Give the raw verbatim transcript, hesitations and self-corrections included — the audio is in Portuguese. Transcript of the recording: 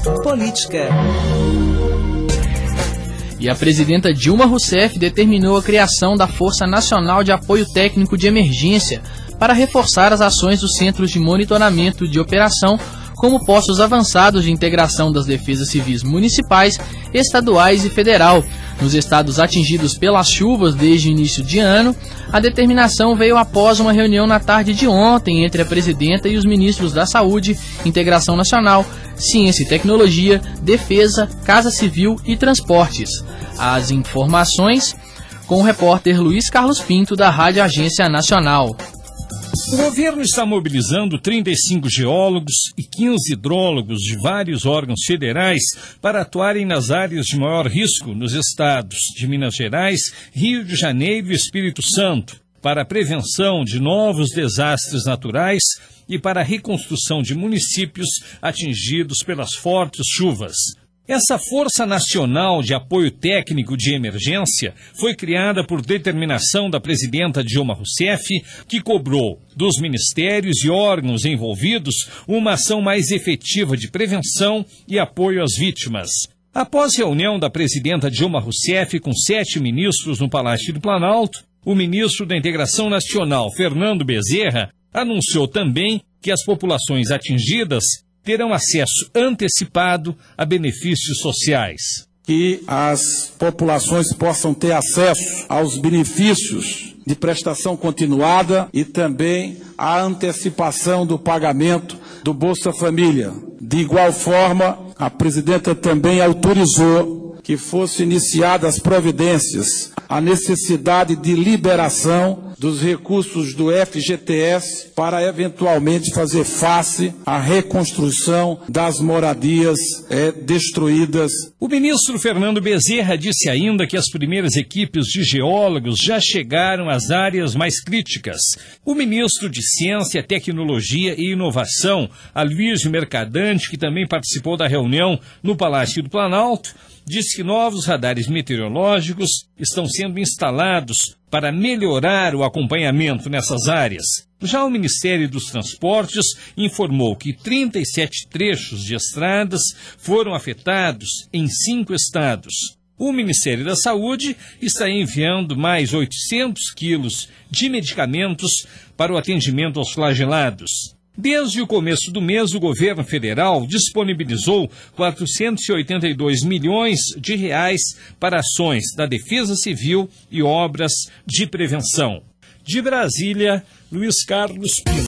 Política. E a presidenta Dilma Rousseff determinou a criação da Força Nacional de Apoio Técnico de Emergência para reforçar as ações dos Centros de Monitoramento de Operação como postos avançados de integração das defesas civis municipais, estaduais e federal. Nos estados atingidos pelas chuvas desde o início de ano, a determinação veio após uma reunião na tarde de ontem entre a presidenta e os ministros da Saúde, Integração Nacional, Ciência e Tecnologia, Defesa, Casa Civil e Transportes. As informações com o repórter Luiz Carlos Pinto, da Rádio Agência Nacional. O governo está mobilizando trinta e cinco geólogos e quinze hidrólogos de vários órgãos federais para atuarem nas áreas de maior risco nos estados de Minas Gerais, Rio de Janeiro e Espírito Santo, para a prevenção de novos desastres naturais e para a reconstrução de municípios atingidos pelas fortes chuvas. Essa Força Nacional de Apoio Técnico de Emergência foi criada por determinação da presidenta Dilma Rousseff, que cobrou dos ministérios e órgãos envolvidos uma ação mais efetiva de prevenção e apoio às vítimas. Após reunião da presidenta Dilma Rousseff com sete ministros no Palácio do Planalto, o ministro da Integração Nacional, Fernando Bezerra, anunciou também que as populações atingidas terão acesso antecipado a benefícios sociais. Que as populações possam ter acesso aos benefícios de prestação continuada e também a antecipação do pagamento do Bolsa Família. De igual forma, a presidenta também autorizou que fossem iniciadas as providências, a necessidade de liberação dos recursos do F G T S para eventualmente fazer face à reconstrução das moradias é, destruídas. O ministro Fernando Bezerra disse ainda que as primeiras equipes de geólogos já chegaram às áreas mais críticas. O ministro de Ciência, Tecnologia e Inovação, Aloysio Mercadante, que também participou da reunião no Palácio do Planalto, disse que novos radares meteorológicos estão sendo instalados para melhorar o acompanhamento nessas áreas. Já o Ministério dos Transportes informou que trinta e sete trechos de estradas foram afetados em cinco estados. O Ministério da Saúde está enviando mais oitocentos quilos de medicamentos para o atendimento aos flagelados. Desde o começo do mês, o governo federal disponibilizou quatrocentos e oitenta e dois milhões de reais para ações da Defesa Civil e obras de prevenção. De Brasília, Luiz Carlos Pinto.